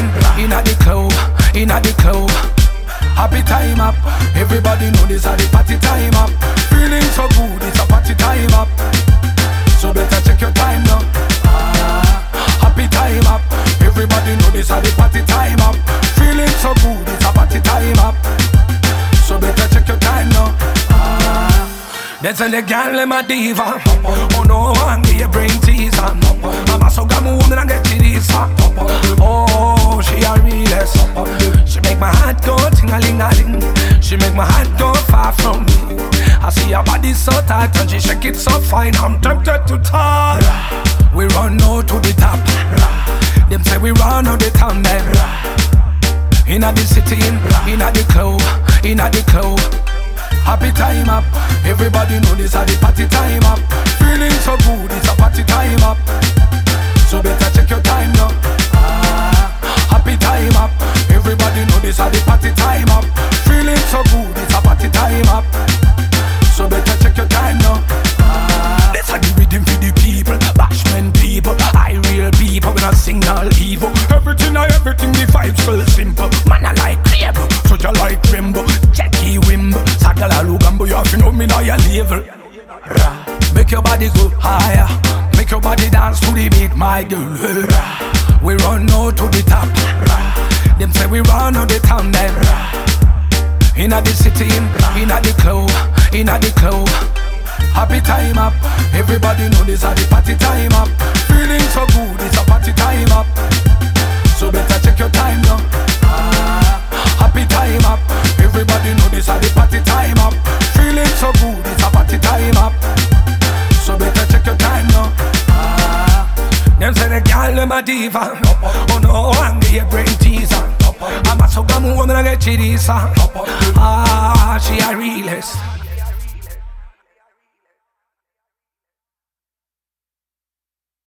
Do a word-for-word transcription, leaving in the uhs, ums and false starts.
in, in at the club, in at the club. Happy time up, everybody know this are the party time up. Feeling so good, it's a party time up. So better check your time now. Ah, happy time up, everybody know this are the party time up. Feeling so good, it's a party time up. So better check your time now. Ah, that's a the girl let my diva. Oh no, I'm gonna bring teaser. I'm a so gamu woman and get this. Oh, she a realest. She make my heart go ting-a-ling-a-ling. She make my heart go far from me. I see her body so tight and she shake it so fine. I'm tempted to touch. We run out to the top. Them say we run out the town then. Inna the city, inna the club, inna the club. Happy time up, everybody know this are the party time up. Feeling so good, it's a party time up. So better check your time now. Ah, happy time up, everybody know this are the party time up. Feeling so good, it's a party time up. So better check your time now. Ah, let's have the rhythm for the people, bashman people, I real people when I sing all evil. Everything I everything the vibes so simple. Man I like Clevo, so you like Rimbo, Jackie Wimbo, Sagala Lugambo. You have to know me now your level. Make your body go higher, make your body dance to the beat, my girl. We run out to the top. Them say we run out the town then. Inna the city, inna the club, inna the club. Happy time up, everybody know this are the party time up. Feeling so good, it's a party time up. So better check your time now. Ah, happy time up, everybody know this are the party time up. Feeling so good, it's a party time up. So better check your time now. Ah, them say the girl them a diva. Oh no, I'm the brain teaser. I'm a so gamu woman I get chidisa. Ah, she a realist.